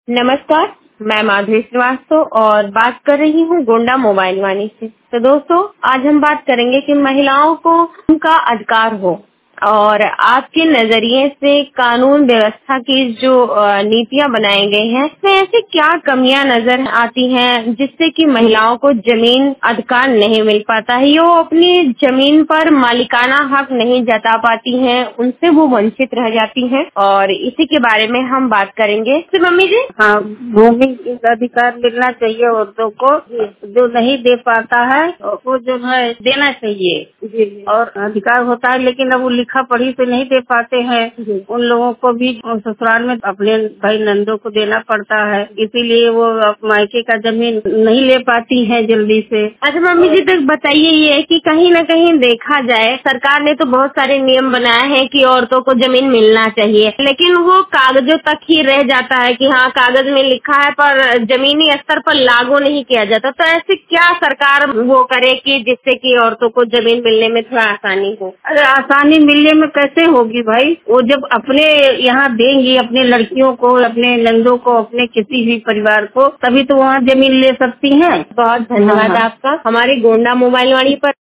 नमस्कार, मैं माधुरी श्रीवास्तव और बात कर रही हूँ गोंडा मोबाइल वाणी से। तो दोस्तों, आज हम बात करेंगे कि महिलाओं को उनका अधिकार हो और आपके नजरिए से कानून व्यवस्था की जो नीतियाँ बनाई गई हैं, इसमें ऐसी क्या कमियां नजर आती हैं जिससे कि महिलाओं को जमीन अधिकार नहीं मिल पाता है, वो अपनी जमीन पर मालिकाना हक नहीं जता पाती हैं, उनसे वो वंचित रह जाती हैं और इसी के बारे में हम बात करेंगे। तो मम्मी जी, हाँ, भूमि का अधिकार मिलना चाहिए औरतों को, जो नहीं दे पाता है वो जो है देना चाहिए और अधिकार होता है, लेकिन अब वो लिखा पढ़ी से नहीं दे पाते हैं। उन लोगों को भी ससुराल में अपने भाई नंदों को देना पड़ता है, इसीलिए वो मायके का जमीन नहीं ले पाती है जल्दी से। अच्छा मम्मी जी, तो बताइए ये कि कहीं न कहीं देखा जाए, सरकार ने तो बहुत सारे नियम बनाए हैं कि औरतों को जमीन मिलना चाहिए, लेकिन वो कागजों तक ही रह जाता है कि हाँ कागज में लिखा है, पर जमीनी स्तर पर लागू नहीं किया जाता। तो ऐसे क्या सरकार वो करे कि जिससे कि औरतों को जमीन मिलने में थोड़ा आसानी हो? अरे आसानी मिलने में कैसे होगी भाई, वो जब अपने यहाँ देंगी अपने लड़कियों को, अपने नंदों को, अपने किसी भी परिवार को, तभी तो वहाँ जमीन ले सकती हैं। बहुत धन्यवाद आपका हमारे गोंडा मोबाइल वाणी पर